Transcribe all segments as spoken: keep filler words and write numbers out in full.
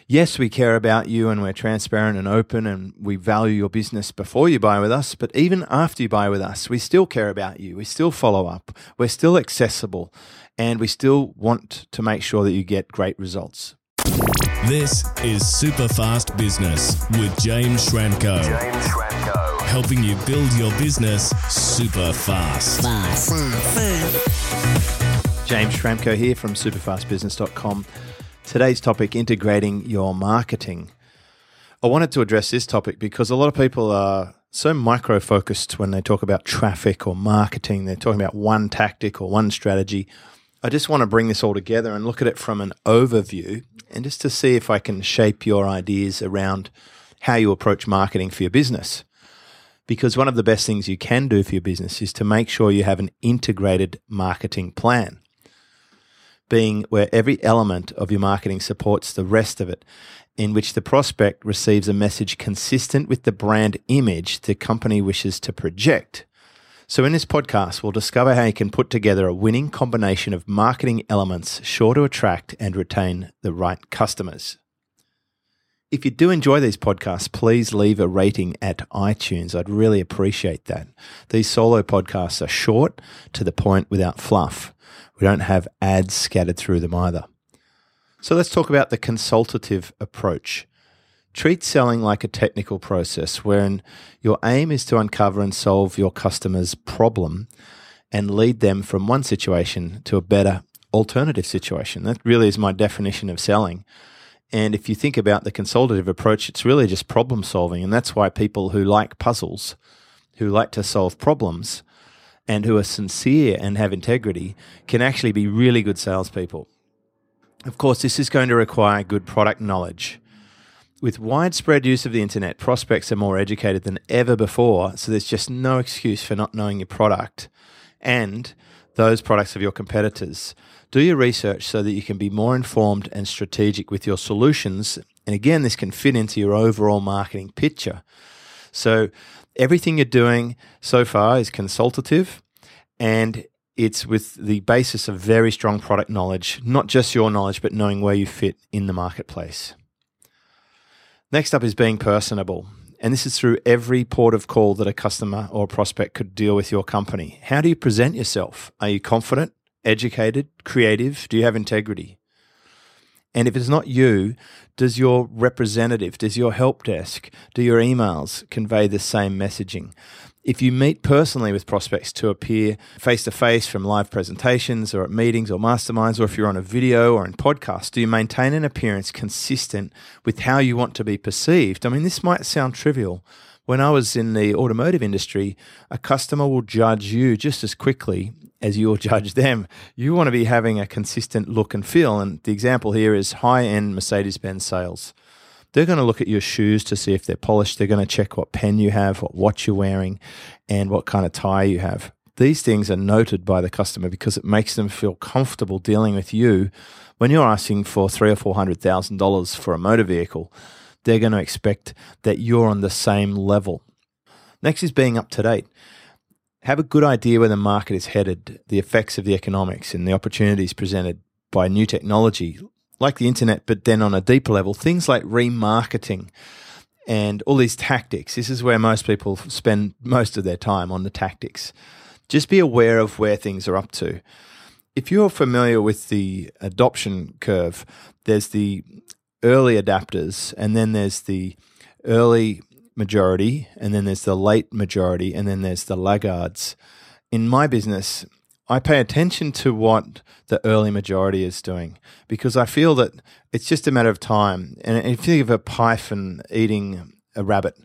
Yes, we care about you and we're transparent and open and we value your business before you buy with us, but even after you buy with us, we still care about you. We still follow up. We're still accessible and we still want to make sure that you get great results. This is Superfast Business with James Schramko. James Schramko. Helping you build your business super fast. Fast. James Schramko here from superfast business dot com. Today's topic, integrating your marketing. I wanted to address this topic because a lot of people are so micro-focused when they talk about traffic or marketing. They're talking about one tactic or one strategy. I just want to bring this all together and look at it from an overview and just to see if I can shape your ideas around how you approach marketing for your business. Because one of the best things you can do for your business is to make sure you have an integrated marketing plan, being where every element of your marketing supports the rest of it, in which the prospect receives a message consistent with the brand image the company wishes to project. So in this podcast, we'll discover how you can put together a winning combination of marketing elements sure to attract and retain the right customers. If you do enjoy these podcasts, please leave a rating at iTunes. I'd really appreciate that. These solo podcasts are short, to the point, without fluff. We don't have ads scattered through them either. So let's talk about the consultative approach. Treat selling like a technical process wherein your aim is to uncover and solve your customer's problem and lead them from one situation to a better alternative situation. That really is my definition of selling. And if you think about the consultative approach, it's really just problem solving. And that's why people who like puzzles, who like to solve problems, and who are sincere and have integrity can actually be really good salespeople. Of course, this is going to require good product knowledge. With widespread use of the internet, prospects are more educated than ever before, so there's just no excuse for not knowing your product and those products of your competitors. Do your research so that you can be more informed and strategic with your solutions. And again, this can fit into your overall marketing picture. So everything you're doing so far is consultative, and it's with the basis of very strong product knowledge, not just your knowledge, but knowing where you fit in the marketplace. Next up is being personable. And this is through every port of call that a customer or prospect could deal with your company. How do you present yourself? Are you confident, educated, creative? Do you have integrity? And if it's not you, does your representative, does your help desk, do your emails convey the same messaging? If you meet personally with prospects to appear face-to-face from live presentations or at meetings or masterminds, or if you're on a video or in podcasts, do you maintain an appearance consistent with how you want to be perceived? I mean, this might sound trivial. When I was in the automotive industry, a customer will judge you just as quickly as you'll judge them. You want to be having a consistent look and feel. And the example here is high-end Mercedes-Benz sales. They're going to look at your shoes to see if they're polished. They're going to check what pen you have, what watch you're wearing, and what kind of tie you have. These things are noted by the customer because it makes them feel comfortable dealing with you. When you're asking for three or four hundred thousand dollars for a motor vehicle, they're going to expect that you're on the same level. Next is being up to date. Have a good idea where the market is headed, the effects of the economics, and the opportunities presented by new technology, like the internet, but then on a deeper level, things like remarketing and all these tactics. This is where most people spend most of their time, on the tactics. Just be aware of where things are up to. If you're familiar with the adoption curve, there's the early adapters, and then there's the early majority, and then there's the late majority, and then there's the laggards. In my business, I pay attention to what the early majority is doing because I feel that it's just a matter of time. And if you think of a python eating a rabbit,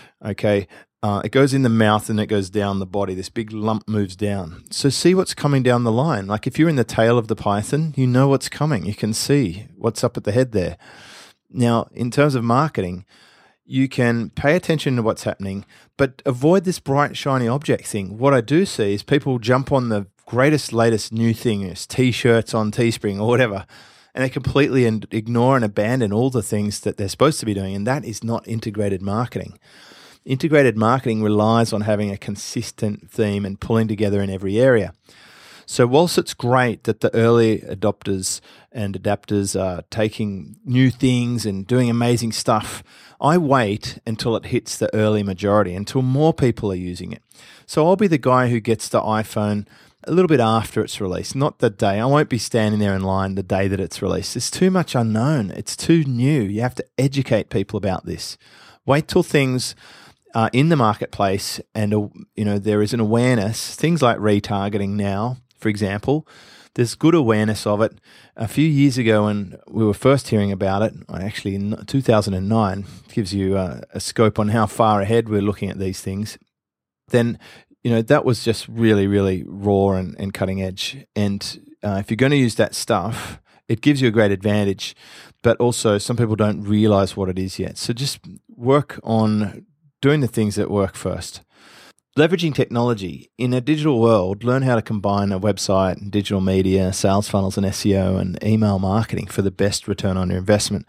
okay, uh, it goes in the mouth and it goes down the body. This big lump moves down. So see what's coming down the line. Like if you're in the tail of the python, you know what's coming. You can see what's up at the head there. Now, in terms of marketing, you can pay attention to what's happening, but avoid this bright, shiny object thing. What I do see is people jump on the greatest, latest new thing, is T-shirts on Teespring or whatever, and they completely ignore and abandon all the things that they're supposed to be doing, and that is not integrated marketing. Integrated marketing relies on having a consistent theme and pulling together in every area. So whilst it's great that the early adopters and adapters are taking new things and doing amazing stuff, I wait until it hits the early majority, until more people are using it. So I'll be the guy who gets the iPhone a little bit after it's released, not the day. I won't be standing there in line the day that it's released. It's too much unknown. It's too new. You have to educate people about this. Wait till things are in the marketplace and you know there is an awareness. Things like retargeting now, for example, there's good awareness of it. A few years ago when we were first hearing about it, actually in two thousand nine, gives you a, a scope on how far ahead we're looking at these things, then you know, that was just really, really raw and, and cutting edge. And uh, if you're going to use that stuff, it gives you a great advantage. But also, some people don't realize what it is yet. So just work on doing the things that work first. Leveraging technology. In a digital world, learn how to combine a website, digital media, sales funnels and S E O and email marketing for the best return on your investment.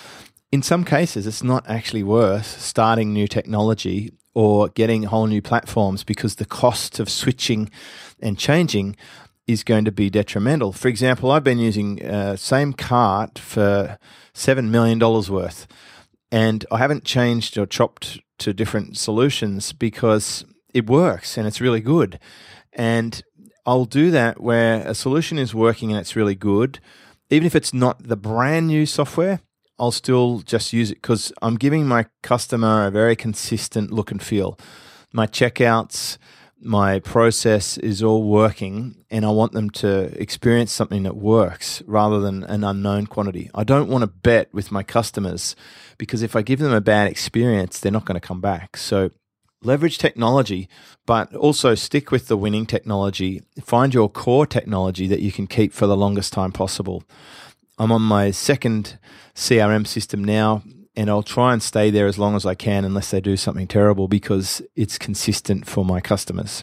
In some cases, it's not actually worth starting new technology or getting whole new platforms because the cost of switching and changing is going to be detrimental. For example, I've been using uh, same cart for seven million dollars worth, and I haven't changed or chopped to different solutions because it works and it's really good. And I'll do that where a solution is working and it's really good. Even if it's not the brand new software, I'll still just use it because I'm giving my customer a very consistent look and feel. My checkouts, my process is all working, and I want them to experience something that works rather than an unknown quantity. I don't want to bet with my customers because if I give them a bad experience, they're not going to come back. So leverage technology, but also stick with the winning technology. Find your core technology that you can keep for the longest time possible. I'm on my second C R M system now, and I'll try and stay there as long as I can unless they do something terrible because it's consistent for my customers.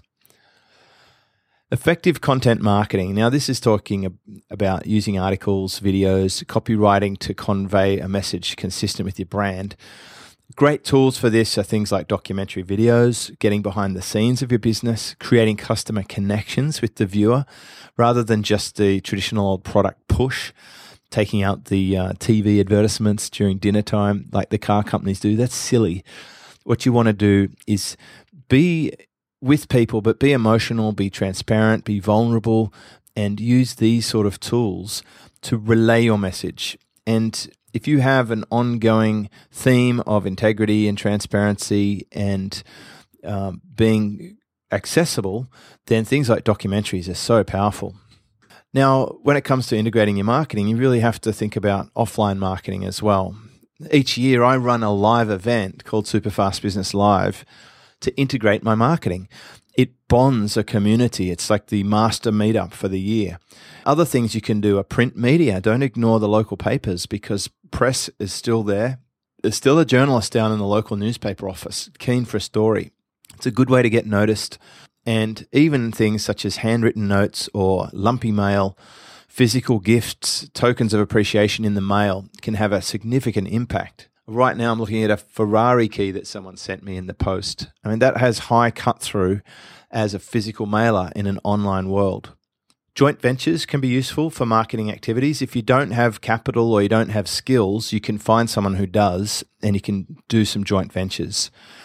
Effective content marketing. Now, this is talking about using articles, videos, copywriting to convey a message consistent with your brand. Great tools for this are things like documentary videos, getting behind the scenes of your business, creating customer connections with the viewer rather than just the traditional old product push. Taking out the uh, T V advertisements during dinner time like the car companies do. That's silly. What you want to do is be with people, but be emotional, be transparent, be vulnerable, and use these sort of tools to relay your message. And if you have an ongoing theme of integrity and transparency and um, being accessible, then things like documentaries are so powerful. Now, when it comes to integrating your marketing, you really have to think about offline marketing as well. Each year, I run a live event called Superfast Business Live to integrate my marketing. It bonds a community. It's like the master meetup for the year. Other things you can do are print media. Don't ignore the local papers because press is still there. There's still a journalist down in the local newspaper office keen for a story. It's a good way to get noticed. And even things such as handwritten notes or lumpy mail, physical gifts, tokens of appreciation in the mail can have a significant impact. Right now I'm looking at a Ferrari key that someone sent me in the post. I mean, that has high cut through as a physical mailer in an online world. Joint ventures can be useful for marketing activities. If you don't have capital or you don't have skills, you can find someone who does and you can do some joint ventures.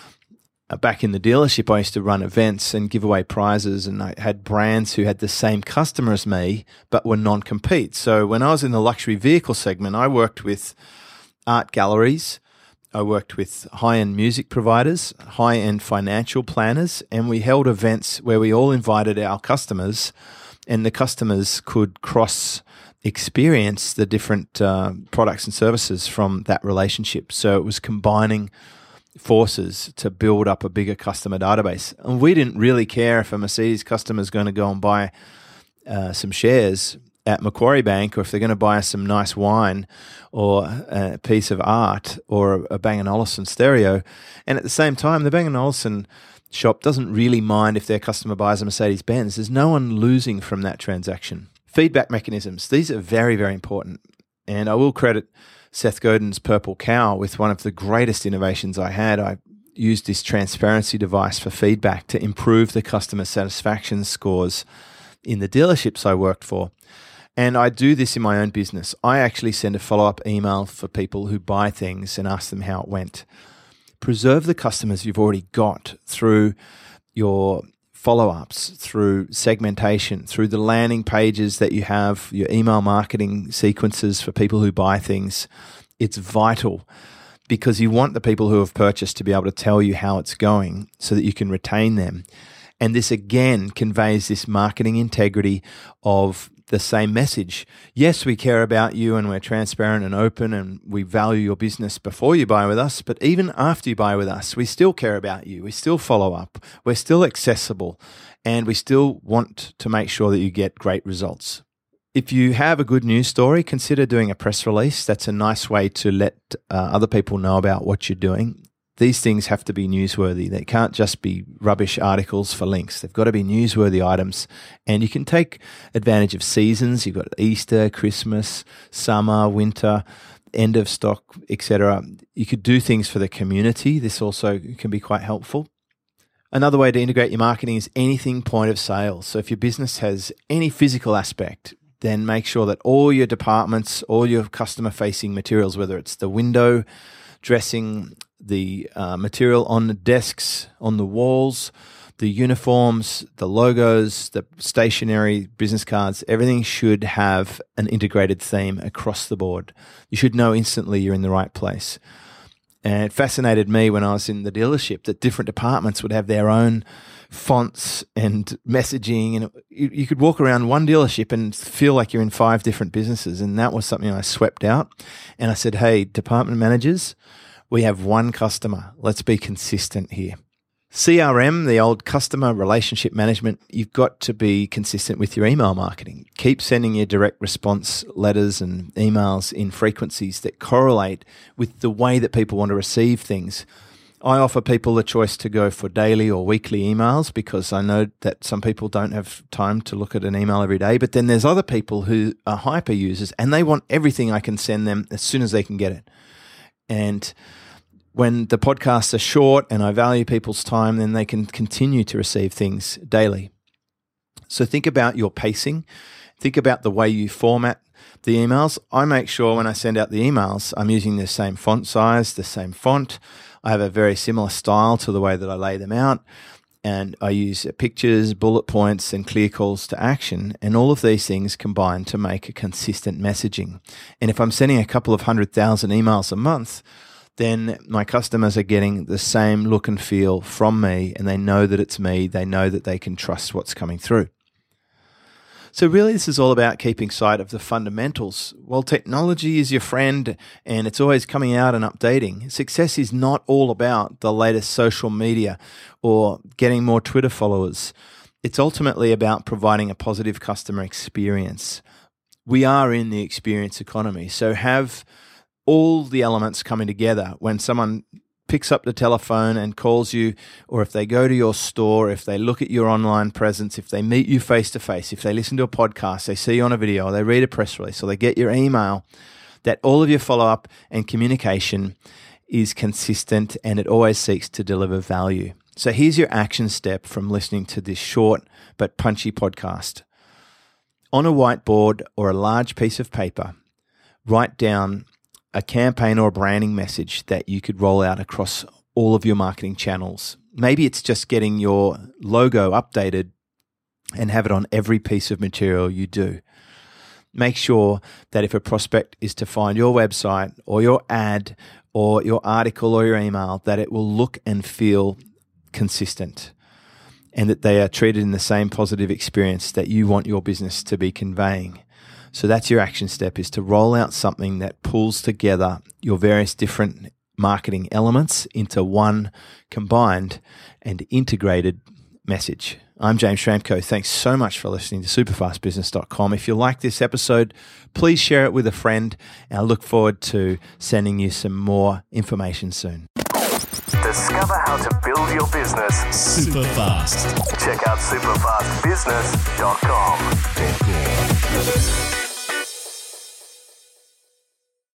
Back in the dealership, I used to run events and give away prizes, and I had brands who had the same customer as me but were non-compete. So when I was in the luxury vehicle segment, I worked with art galleries, I worked with high-end music providers, high-end financial planners, and we held events where we all invited our customers, and the customers could cross-experience the different uh, products and services from that relationship. So it was combining forces to build up a bigger customer database. And we didn't really care if a Mercedes customer is going to go and buy uh, some shares at Macquarie Bank, or if they're going to buy some nice wine or a piece of art or a Bang and Olufsen stereo. And at the same time, the Bang and Olufsen shop doesn't really mind if their customer buys a Mercedes-Benz. There's no one losing from that transaction. Feedback mechanisms. These are very, very important. And I will credit Seth Godin's Purple Cow with one of the greatest innovations I had. I used this transparency device for feedback to improve the customer satisfaction scores in the dealerships I worked for. And I do this in my own business. I actually send a follow-up email for people who buy things and ask them how it went. Preserve the customers you've already got through your follow-ups, through segmentation, through the landing pages that you have, your email marketing sequences for people who buy things. It's vital because you want the people who have purchased to be able to tell you how it's going so that you can retain them. And this again conveys this marketing integrity of the same message. Yes, we care about you and we're transparent and open and we value your business before you buy with us, but even after you buy with us, we still care about you. We still follow up. We're still accessible and we still want to make sure that you get great results. If you have a good news story, consider doing a press release. That's a nice way to let uh, other people know about what you're doing. These things have to be newsworthy. They can't just be rubbish articles for links. They've got to be newsworthy items. And you can take advantage of seasons. You've got Easter, Christmas, summer, winter, end of stock, et cetera. You could do things for the community. This also can be quite helpful. Another way to integrate your marketing is anything point of sale. So if your business has any physical aspect, then make sure that all your departments, all your customer-facing materials, whether it's the window dressing, the uh, material on the desks, on the walls, the uniforms, the logos, the stationery, business cards, everything should have an integrated theme across the board. You should know instantly you're in the right place. And it fascinated me when I was in the dealership that different departments would have their own fonts and messaging. And you, you could walk around one dealership and feel like you're in five different businesses. And that was something I swept out. And I said, hey, department managers, we have one customer. Let's be consistent here. C R M, the old customer relationship management, you've got to be consistent with your email marketing. Keep sending your direct response letters and emails in frequencies that correlate with the way that people want to receive things. I offer people the choice to go for daily or weekly emails because I know that some people don't have time to look at an email every day. But then there's other people who are hyper users and they want everything I can send them as soon as they can get it. And when the podcasts are short and I value people's time, then they can continue to receive things daily. So think about your pacing. Think about the way you format the emails. I make sure when I send out the emails, I'm using the same font size, the same font. I have a very similar style to the way that I lay them out. And I use pictures, bullet points, and clear calls to action. And all of these things combine to make a consistent messaging. And if I'm sending a couple of hundred thousand emails a month, then my customers are getting the same look and feel from me, and they know that it's me. They know that they can trust what's coming through. So really, this is all about keeping sight of the fundamentals. While technology is your friend and it's always coming out and updating, success is not all about the latest social media or getting more Twitter followers. It's ultimately about providing a positive customer experience. We are in the experience economy, so have all the elements coming together when someone picks up the telephone and calls you, or if they go to your store, if they look at your online presence, if they meet you face-to-face, if they listen to a podcast, they see you on a video, or they read a press release, or they get your email, that all of your follow-up and communication is consistent and it always seeks to deliver value. So here's your action step from listening to this short but punchy podcast. On a whiteboard or a large piece of paper, write down a campaign or a branding message that you could roll out across all of your marketing channels. Maybe it's just getting your logo updated and have it on every piece of material you do. Make sure that if a prospect is to find your website or your ad or your article or your email, that it will look and feel consistent and that they are treated in the same positive experience that you want your business to be conveying. So that's your action step, is to roll out something that pulls together your various different marketing elements into one combined and integrated message. I'm James Schramko. Thanks so much for listening to superfast business dot com. If you like this episode, please share it with a friend, and I look forward to sending you some more information soon. Discover how to build your business super fast. Check out superfast business dot com.